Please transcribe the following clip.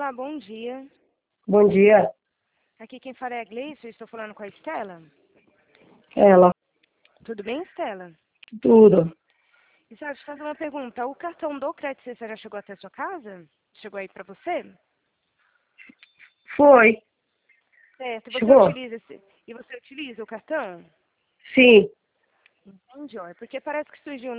Olá, bom dia. Bom dia. Aqui quem fala é a Gleice, eu estou falando com a Estela. Ela. Tudo bem, Estela? Tudo. Estela, deixa eu fazer uma pergunta. O cartão do Crédito César já chegou até a sua casa? Chegou aí para você? Foi. Certo. Chegou? E você utiliza o cartão? Sim. Entendi, ó. Porque parece que surgiu